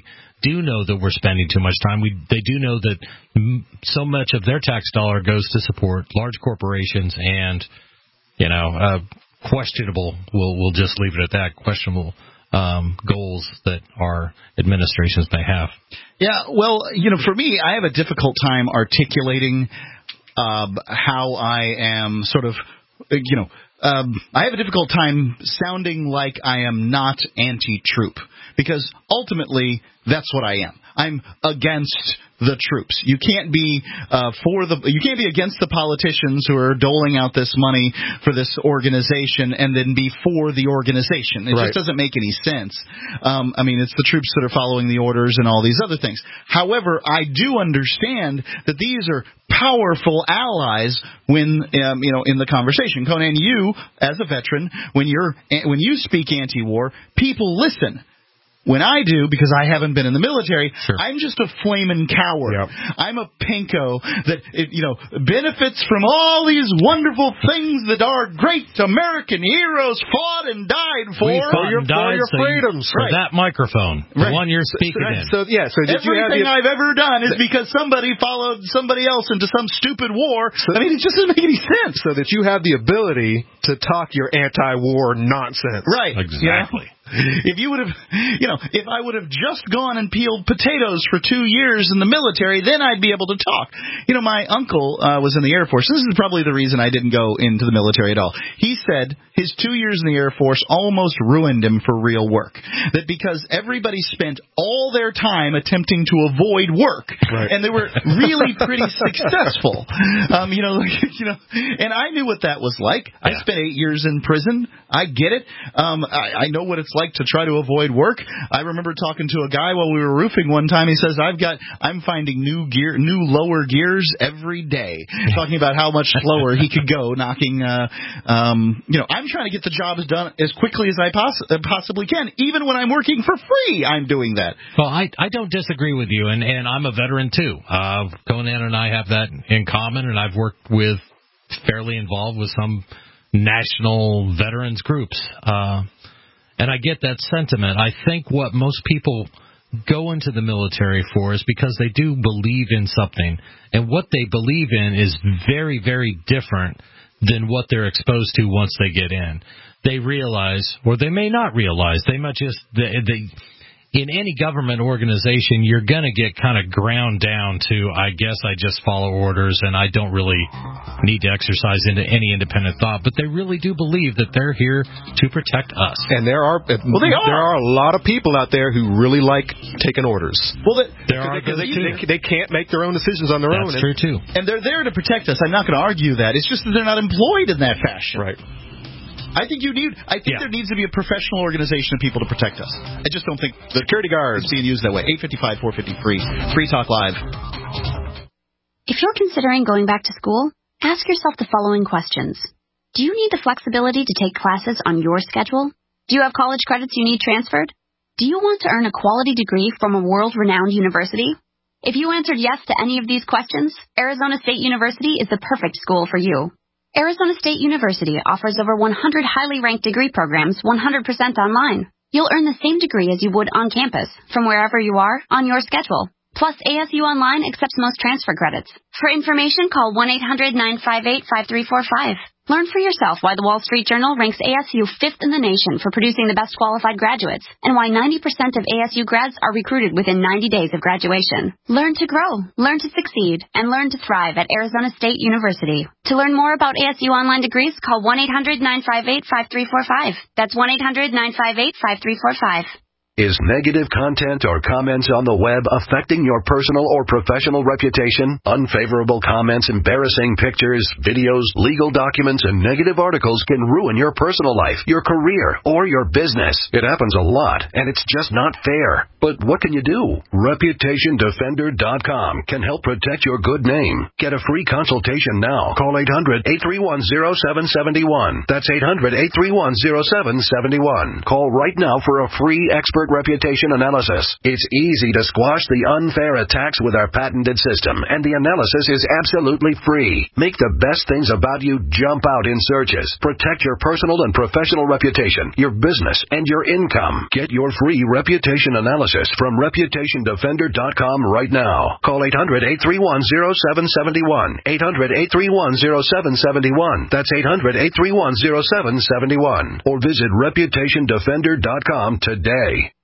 do know that we're spending too much time. We they do know that m- so much of their tax dollar goes to support large corporations and, you know, uh, questionable. We'll we'll just leave it at that. Questionable um, goals that our administrations may have. Yeah, well, you know, for me, I have a difficult time articulating uh, how I am sort of, you know, um, I have a difficult time sounding like I am not anti-troop, because ultimately that's what I am. I'm against the troops. You can't be uh, for the. You can't be against the politicians who are doling out this money for this organization and then be for the organization. It Right. just doesn't make any sense. Um, I mean, it's the troops that are following the orders and all these other things. However, I do understand that these are powerful allies when um, you know in the conversation. Conan, you as a veteran, when you're when you speak anti-war, people listen. When I do, because I haven't been in the military, sure. I'm just a flaming coward. Yep. I'm a pinko that, you know, benefits from all these wonderful things that our great American heroes fought and died for. We fought and died your so freedoms. You, for right. that microphone, the right. one you're speaking so, in. So, yeah, so did Everything you have I've ever done is because somebody followed somebody else into some stupid war. So, I mean, it just doesn't make any sense. So that you have the ability to talk your anti-war nonsense. Right. Exactly. Yeah. If you would have, you know, if I would have just gone and peeled potatoes for two years in the military, then I'd be able to talk. You know, my uncle uh, was in the Air Force. This is probably the reason I didn't go into the military at all. He said his two years in the Air Force almost ruined him for real work. That because everybody spent all their time attempting to avoid work, right. and they were really pretty successful. Um, you know, you know, and I knew what that was like. Yeah. I spent eight years in prison. I get it. Um, I, I know what it's like to try to avoid work. I remember talking to a guy while we were roofing one time. He says, I've got, I'm finding new gear, new lower gears every day. Talking about how much slower he could go knocking, uh, um, you know, I'm trying to get the jobs done as quickly as I poss- possibly can. Even when I'm working for free, I'm doing that. Well, I, I don't disagree with you, and, and I'm a veteran too. Uh, Conan and I have that in common, and I've worked with, fairly involved with some national veterans groups. Uh, And I get that sentiment. I think what most people go into the military for is because they do believe in something. And what they believe in is very, very different than what they're exposed to once they get in. They realize, or they may not realize, they might just, they, they, in any government organization, you're going to get kind of ground down to, I guess I just follow orders and I don't really need to exercise into any independent thought. But they really do believe that they're here to protect us. And there are, well, they are. There are a lot of people out there who really like taking orders. Well, that, there are because they, they, they can't make their own decisions on their That's own. That's true, too. And they're there to protect us. I'm not going to argue that. It's just that they're not employed in that fashion. Right. I think you need. I think yeah. there needs to be a professional organization of people to protect us. I just don't think the security guards being used that way. eight fifty-five, four fifty, free. Free Talk Live. If you're considering going back to school, ask yourself the following questions. Do you need the flexibility to take classes on your schedule? Do you have college credits you need transferred? Do you want to earn a quality degree from a world-renowned university? If you answered yes to any of these questions, Arizona State University is the perfect school for you. Arizona State University offers over one hundred highly ranked degree programs one hundred percent online. You'll earn the same degree as you would on campus, from wherever you are, on your schedule. Plus, A S U Online accepts most transfer credits. For information, call one eight hundred, nine five eight, five three four five. Learn for yourself why the Wall Street Journal ranks A S U fifth in the nation for producing the best qualified graduates, and why ninety percent of A S U grads are recruited within ninety days of graduation. Learn to grow, learn to succeed, and learn to thrive at Arizona State University. To learn more about A S U online degrees, call one eight hundred, nine five eight, five three four five. That's one eight hundred, nine five eight, five three four five. Is negative content or comments on the web affecting your personal or professional reputation? Unfavorable comments, embarrassing pictures, videos, legal documents, and negative articles can ruin your personal life, your career, or your business. It happens a lot, and it's just not fair. But what can you do? Reputation Defender dot com can help protect your good name. Get a free consultation now. Call eight hundred, eight three one, zero seven seven one. That's eight hundred, eight three one, zero seven seven one. Call right now for a free expert reputation analysis. It's easy to squash the unfair attacks with our patented system, and the analysis is absolutely free. Make the best things about you jump out in searches. Protect your personal and professional reputation, your business, and your income. Get your free reputation analysis from reputation defender dot com right now. Call eight hundred, eight three one, zero seven seven one. eight hundred, eight three one, zero seven seven one. That's eight hundred, eight three one, zero seven seven one. Or visit reputation defender dot com today.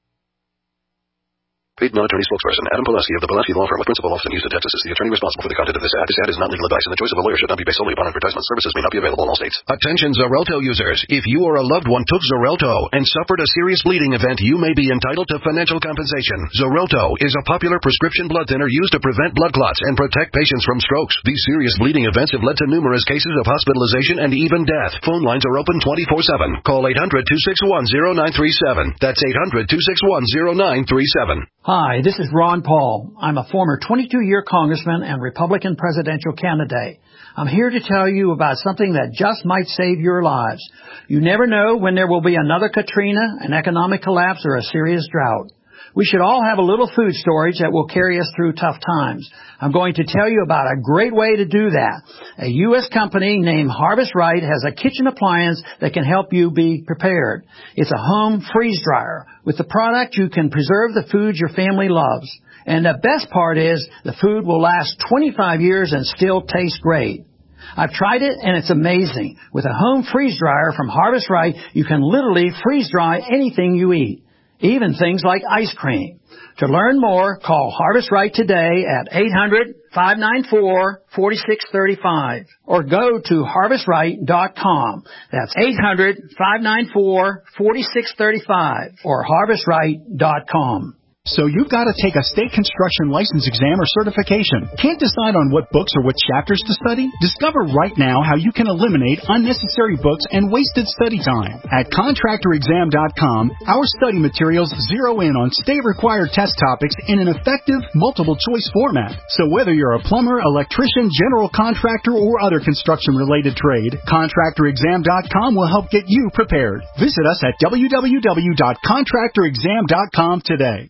Paid non-attorney spokesperson Adam Pulaski of the Pulaski Law Firm with principal office in Houston, Texas is the attorney responsible for the content of this ad. This ad is not legal advice, and the choice of a lawyer should not be based solely upon advertisement. Services may not be available in all states. Attention Xarelto users. If you or a loved one took Xarelto and suffered a serious bleeding event, you may be entitled to financial compensation. Xarelto is a popular prescription blood thinner used to prevent blood clots and protect patients from strokes. These serious bleeding events have led to numerous cases of hospitalization and even death. Phone lines are open twenty-four seven. Call eight hundred, two six one, zero nine three seven. That's eight hundred, two six one, zero nine three seven. Hi, this is Ron Paul. I'm a former twenty-two-year congressman and Republican presidential candidate. I'm here to tell you about something that just might save your lives. You never know when there will be another Katrina, an economic collapse, or a serious drought. We should all have a little food storage that will carry us through tough times. I'm going to tell you about a great way to do that. A U S company named Harvest Right has a kitchen appliance that can help you be prepared. It's a home freeze dryer. With the product, you can preserve the food your family loves. And the best part is the food will last twenty-five years and still taste great. I've tried it, and it's amazing. With a home freeze dryer from Harvest Right, you can literally freeze dry anything you eat, even things like ice cream. To learn more, call Harvest Right today at eight hundred, five nine four, four six three five or go to harvest right dot com. That's eight hundred, five nine four, four six three five or harvest right dot com. So you've got to take a state construction license exam or certification. Can't decide on what books or what chapters to study? Discover right now how you can eliminate unnecessary books and wasted study time. At contractor exam dot com, our study materials zero in on state-required test topics in an effective, multiple-choice format. So whether you're a plumber, electrician, general contractor, or other construction-related trade, contractor exam dot com will help get you prepared. Visit us at w w w dot contractor exam dot com today.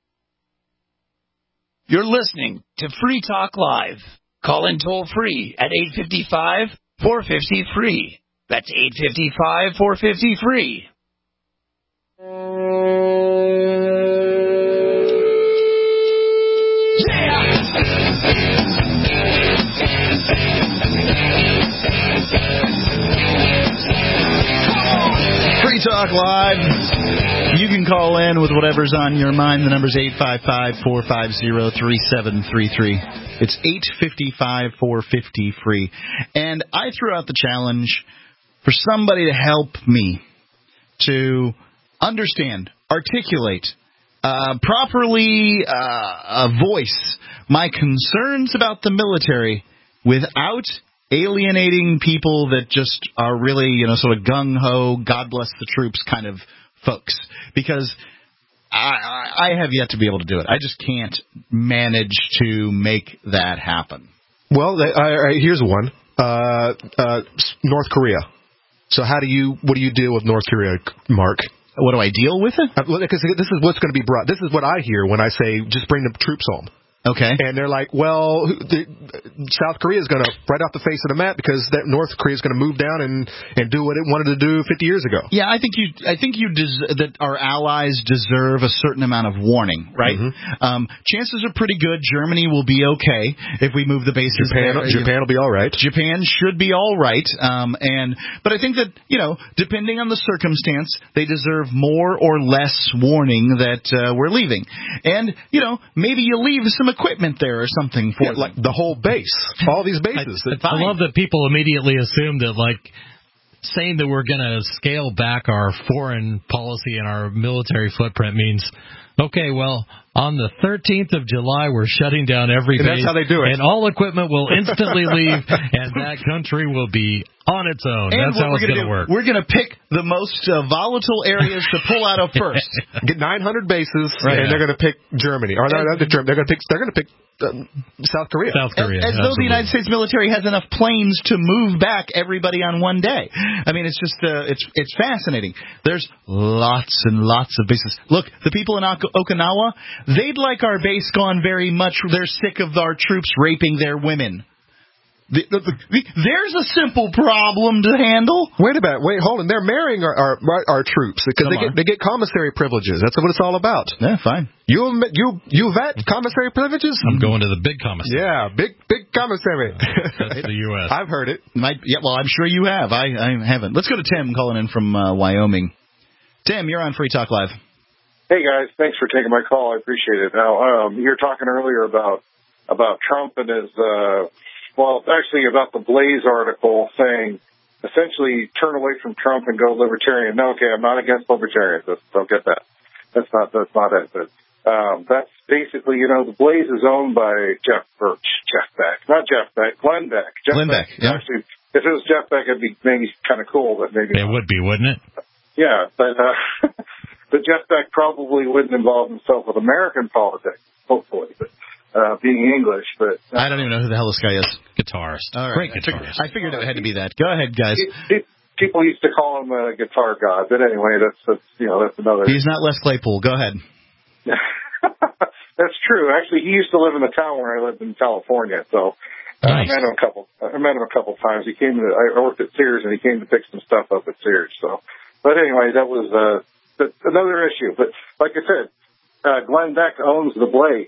You're listening to Free Talk Live. Call in toll free at eight five five, four five zero, free. That's eight five five, four five zero, free. Free Talk Live. You can call in with whatever's on your mind. The number's eight five five, four five zero, three seven three three. It's eight five five, four five zero, free. And I threw out the challenge for somebody to help me to understand, articulate, uh, properly uh, voice my concerns about the military without alienating people that just are really, you know, sort of gung-ho, God bless the troops kind of folks, because I, I have yet to be able to do it. I just can't manage to make that happen. Well, I, I, here's one. Uh, uh, North Korea. So how do you, what do you deal with North Korea, Mark? What do I deal with it? Uh, because this is what's going to be brought. This is what I hear when I say just bring the troops home. Okay. And they're like, well, the, South Korea is going to, right off the face of the map, because that North Korea is going to move down and, and do what it wanted to do fifty years ago. Yeah, I think you, I think you des- that our allies deserve a certain amount of warning, right? Mm-hmm. Um, chances are pretty good Germany will be okay if we move the bases. Japan, there. Japan will be all right. Japan should be all right. Um, and but I think that, you know, depending on the circumstance, they deserve more or less warning that uh, we're leaving. And you know, maybe you leave some equipment there or something for yeah, like the whole base, all these bases. I, I love that people immediately assume that, like, saying that we're going to scale back our foreign policy and our military footprint means, Okay, well, on the thirteenth of July, we're shutting down every And base. that's how they do it. And all equipment will instantly leave, and that country will be on its own. And That's how it's going to work. We're going to pick the most uh, volatile areas to pull out of first. Get nine hundred bases, Right. and Yeah. they're going to pick Germany. Or they're, they're going to pick. They're going to pick um, South Korea. South Korea. As, as though the United States military has enough planes to move back everybody on one day. I mean, it's just uh, it's it's fascinating. There's lots and lots of bases. Look, the people in Ok- Okinawa, they'd like our base gone very much. They're sick of our troops raping their women. The, the, the, there's a simple problem to handle. Wait a minute. Wait, hold on. They're marrying our our, our troops because they get, they get commissary privileges. That's what it's all about. Yeah, fine. You you you vet commissary privileges? I'm going to the big commissary. Yeah, big big commissary. That's the U S I've heard it. Might, yeah, well, I'm sure you have. I, I haven't. Let's go to Tim calling in from uh, Wyoming. Tim, you're on Free Talk Live. Hey guys, thanks for taking my call. I appreciate it. Now, um, you were talking earlier about about Trump and his. Uh, Well, actually, about the Blaze article saying, essentially, turn away from Trump and go libertarian. No, okay, I'm not against libertarians. That's, don't get that. That's not that's not it. But um, that's basically, you know, the Blaze is owned by Jeff Birch, Jeff Beck, not Jeff Beck, Glenn Beck. Jeff Glenn Beck. Beck. Yeah. Actually, if it was Jeff Beck, it'd be maybe kind of cool, but maybe it not. would be, wouldn't it? Yeah, but uh, but Jeff Beck probably wouldn't involve himself with American politics, hopefully. But Uh, being English, but uh, I don't even know who the hell this guy is. Guitarist. All right. Great I figured, guitarist. I figured it had to be that. Go ahead, guys. Pe- people used to call him a guitar god, but anyway, that's, that's you know that's another. He's not Les Claypool. Go ahead. That's true. Actually, he used to live in the town where I lived in California, so uh, Nice. I met him a couple. I met him a couple times. He came to. I worked at Sears, and he came to pick some stuff up at Sears. So, but anyway, that was uh, that's another issue. But like I said, uh, Glenn Beck owns the Blaze.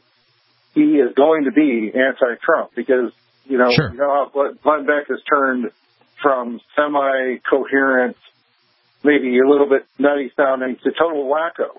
He is going to be anti-Trump because, you know, Sure. you know how Glenn Beck has turned from semi-coherent, maybe a little bit nutty sounding, to total wacko.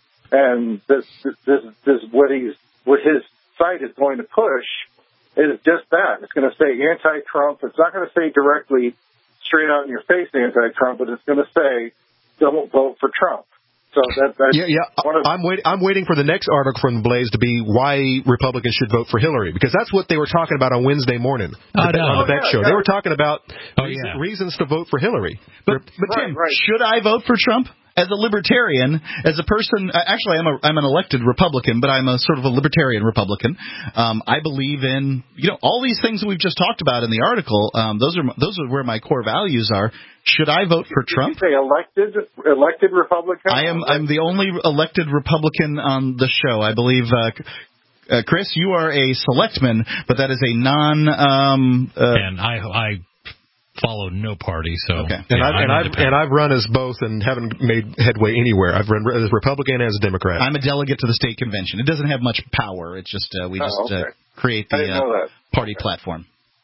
And this, this, this, what he's, what his site is going to push is just that. It's going to say anti-Trump. It's not going to say directly straight out in your face anti-Trump, but it's going to say don't vote for Trump. So that, that's yeah, yeah. one of I'm waiting. I'm waiting for the next article from the Blaze to be why Republicans should vote for Hillary, because that's what they were talking about on Wednesday morning I know. on the Beck Oh, yeah, show. yeah. They were talking about Oh, reason, yeah. reasons to vote for Hillary. But, but Right, Tim, right. should I vote for Trump? As a libertarian, as a person, uh, actually, I'm a I'm an elected Republican, but I'm a sort of a libertarian Republican. Um, I believe in you know all these things that we've just talked about in the article. Um, those are those are where my core values are. Should I vote for Trump? Did you say elected elected Republican? I am I'm the only elected Republican on the show. I believe. Uh, uh, Chris, you are a selectman, but that is a non. Um, uh, And I I follow no party, so Okay. And, yeah, I've, and, I'm I've, and I've run as both and haven't made headway anywhere. I've run as a Republican and as a Democrat. I'm a delegate to the state convention. It doesn't have much power. It's just uh, we Oh, just okay. uh, create I the didn't know uh, that. party platform.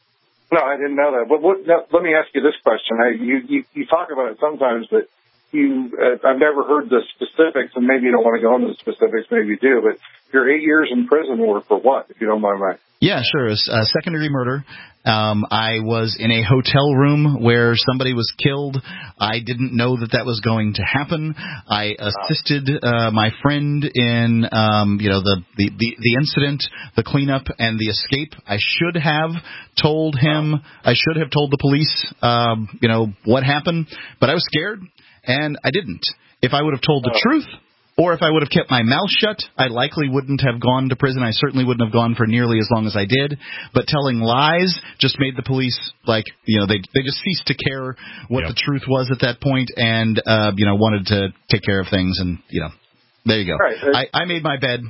No, I didn't know that. But what, now, let me ask you this question. I, you, you you talk about it sometimes, but you uh, I've never heard the specifics, and maybe you don't want to go into the specifics. Maybe you do. But your eight years in prison were for what, if you don't mind my? Yeah, sure. It's uh, second degree murder. Um, I was in a hotel room where somebody was killed. I didn't know that that was going to happen. I assisted uh, my friend in, um, you know, the, the, the, the incident, the cleanup, and the escape. I should have told him, I should have told the police, um, you know, what happened, but I was scared, and I didn't. If I would have told the truth, or if I would have kept my mouth shut, I likely wouldn't have gone to prison. I certainly wouldn't have gone for nearly as long as I did. But telling lies just made the police, like, you know, they they just ceased to care what Yep. the truth was at that point, and, uh, you know, wanted to take care of things. And, you know, there you go. Right. I, I made my bed.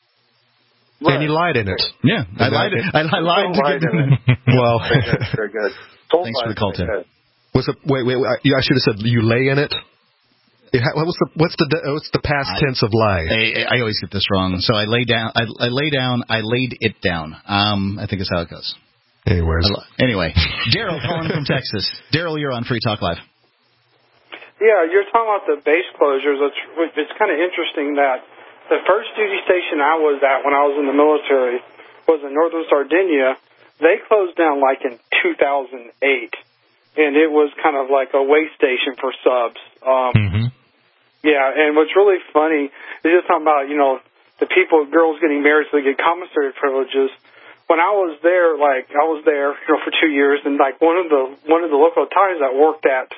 Right. And you lied in it. Yeah, I lied. I, I lied to Lied get in it. Well, Very good. Very good. Told Thanks for lies, the call, Tim. very good. what's the, wait, wait, wait, I should have said you lay in it. It ha- What's the what's the what's the past I- tense of lie? I, I always get this wrong. So I lay down. I, I lay down. I laid it down. Um, I think is how it goes. Anyways, Anyway, Daryl calling from Texas. Daryl, you're on Free Talk Live. Yeah, you're talking about the base closures. It's, it's kind of interesting that the first duty station I was at when I was in the military was in Northern Sardinia. They closed down like in two thousand eight, and it was kind of like a way station for subs. Um, Mm-hmm. Yeah, and what's really funny is just talking about, you know, the people, girls getting married so they get commissary privileges. When I was there, like I was there, you know, for two years, and like one of the one of the local Italians that worked at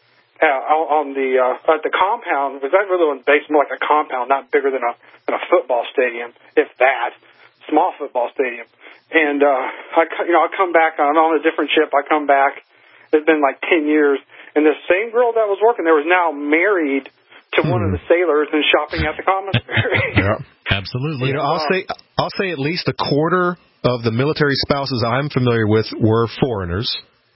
uh, on the uh, at the compound, because that really was based more like a compound, not bigger than a than a football stadium, if that, small football stadium. And uh, I, you know, I come back. I'm on a different ship. I come back. It's been like ten years, and the same girl that was working there was now married to hmm. one of the sailors and shopping at the commissary. Yeah, absolutely. You know, I'll say I'll say at least a quarter of the military spouses I'm familiar with were foreigners,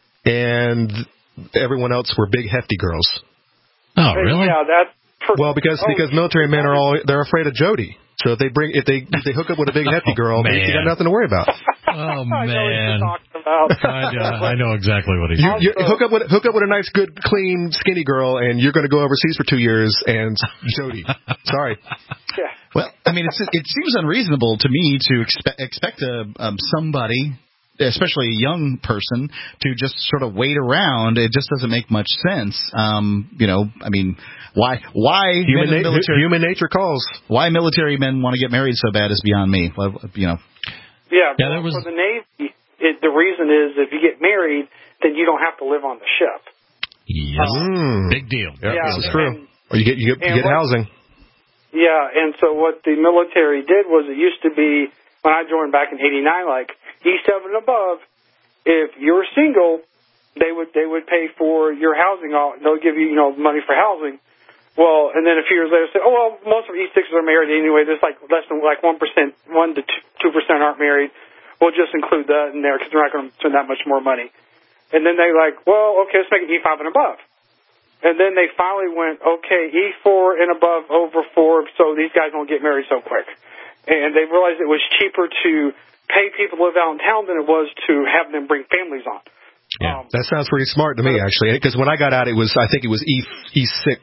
and everyone else were big hefty girls. Oh, really? Yeah, that's per- well because oh, because military men are all they're afraid of Jody. So if they bring if they if they hook up with a big hefty girl, oh, you got nothing to worry about. Oh man, I, know, I know exactly what he's. You, you hook up with hook up with a nice, good, clean, skinny girl, and you're going to go overseas for two years. And Jody, sorry. Yeah. Well, I mean, it's, it seems unreasonable to me to expect expect a, um, somebody, especially a young person, to just sort of wait around. It just doesn't make much sense. Um, you know, I mean, why why human, men na- military, human nature calls. Why military men want to get married so bad is beyond me. Well, you know. Yeah, yeah well, was... for the Navy, it, the reason is if you get married, then you don't have to live on the ship. Yes, mm. big deal. Yeah, yeah this is true. And, or you get you get, you get what, housing. Yeah, and so what the military did was it used to be when I joined back in eighty-nine, like E seven and above. If you're single, they would they would pay for your housing. They'll give you you know money for housing. Well, and then a few years later, say, oh well, most of E sixes are married anyway. There's like less than like one percent, one to two percent aren't married. We'll just include that in there because we're not going to spend that much more money. And then they like, well, okay, let's make it E five and above. And then they finally went, okay, E four and above over four, so these guys don't get married so quick. And they realized it was cheaper to pay people to live out in town than it was to have them bring families on. Yeah, um, that sounds pretty smart to me, actually. Because when I got out, it was I think it was E E six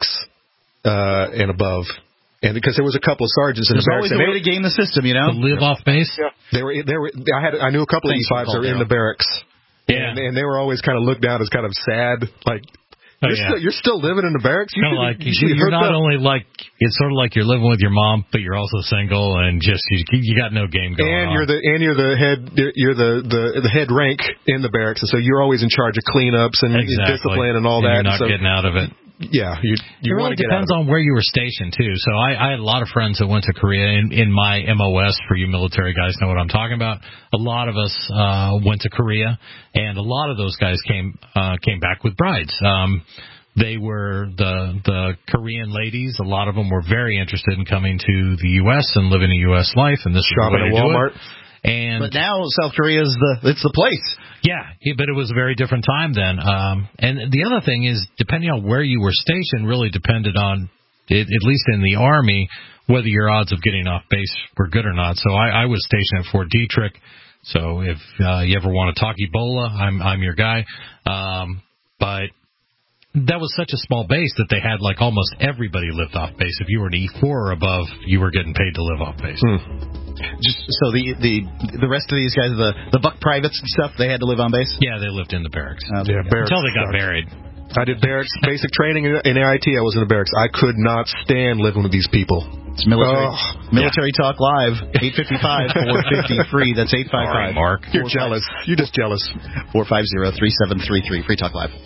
uh, and above. And because there was a couple of sergeants in There's the barracks. There's always a way to game the system, you know? To live off base? Yeah. They were, they were, I had, I knew a couple Thanks of E fives that were in the barracks. Yeah. And, and they were always kind of looked down as kind of sad, like, Oh, you're, yeah. still, you're still living in the barracks? You kind of should, like, you should you're not up. only like, it's sort of like you're living with your mom, but you're also single and just, you, you got no game going and on. you're the and you're the head you're the, the the head rank in the barracks, and so you're always in charge of cleanups and exactly. discipline and all and that. You're not so, getting out of it. Yeah, you you it want really to get out depends of it. on where you were stationed too. So I, I had a lot of friends that went to Korea. In, in my M O S, for you military guys know what I'm talking about. A lot of us uh, went to Korea, and a lot of those guys came uh, came back with brides. Um, They were the the Korean ladies. A lot of them were very interested in coming to the U S and living a U S life, and this shopping is the way at to Walmart. do it. And but now South Korea is the it's the place. Yeah, but it was a very different time then. Um, and the other thing is, depending on where you were stationed, really depended on, it, at least in the Army, whether your odds of getting off base were good or not. So I, I was stationed at Fort Detrick. So if uh, you ever want to talk Ebola, I'm I'm your guy. Um, but that was such a small base that they had like almost everybody lived off base. If you were an E four or above, you were getting paid to live off base. Hmm. Just so the the the rest of these guys, the the buck privates and stuff, they had to live on base. Yeah, they lived in the barracks. Uh, yeah, barracks until they got sucked. married. I did barracks basic training in, in A I T. I was in the barracks. I could not stand living with these people. It's military oh, military yeah. talk live. eight fifty-five, four fifty free. That's eight five five. Mark, you're jealous. You're just jealous. Four five zero three seven three three. Free Talk Live.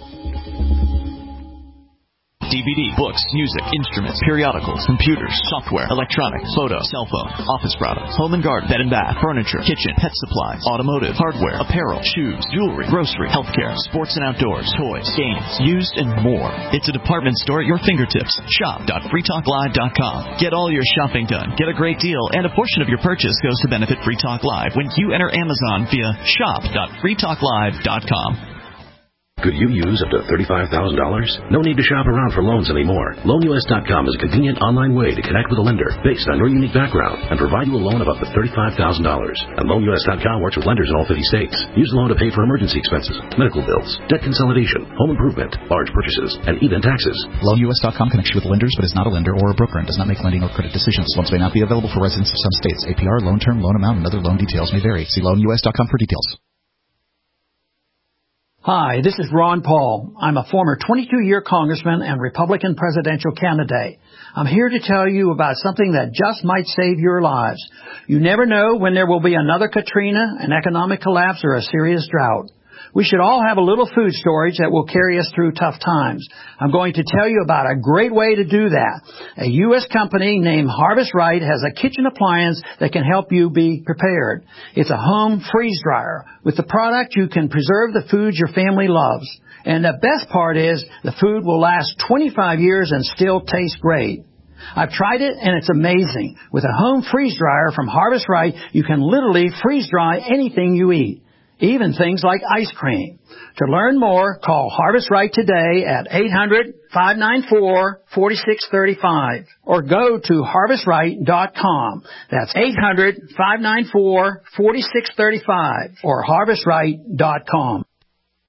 D V D, books, music, instruments, periodicals, computers, software, electronics, photo, cell phone, office products, home and garden, bed and bath, furniture, kitchen, pet supplies, automotive, hardware, apparel, shoes, jewelry, grocery, healthcare, sports and outdoors, toys, games, used, and more. It's a department store at your fingertips. shop dot free talk live dot com. Get all your shopping done, get a great deal, and a portion of your purchase goes to benefit Free Talk Live when you enter Amazon via shop dot free talk live dot com. Could you use up to thirty-five thousand dollars? No need to shop around for loans anymore. loan U S dot com is a convenient online way to connect with a lender based on your unique background and provide you a loan of up to thirty-five thousand dollars. And loan U S dot com works with lenders in all fifty states. Use the loan to pay for emergency expenses, medical bills, debt consolidation, home improvement, large purchases, and even taxes. loan U S dot com connects you with lenders but is not a lender or a broker and does not make lending or credit decisions. Loans may not be available for residents of some states. A P R, loan term, loan amount, and other loan details may vary. See loan U S dot com for details. Hi, this is Ron Paul. I'm a former twenty-two-year congressman and Republican presidential candidate. I'm here to tell you about something that just might save your lives. You never know when there will be another Katrina, an economic collapse, or a serious drought. We should all have a little food storage that will carry us through tough times. I'm going to tell you about a great way to do that. A U S company named Harvest Right has a kitchen appliance that can help you be prepared. It's a home freeze dryer. With the product, you can preserve the foods your family loves. And the best part is the food will last twenty-five years and still taste great. I've tried it, and it's amazing. With a home freeze dryer from Harvest Right, you can literally freeze dry anything you eat, even things like ice cream. To learn more, call Harvest Right today at eight hundred, five nine four, four six three five or go to harvest right dot com. That's eight hundred, five nine four, four six three five or harvest right dot com.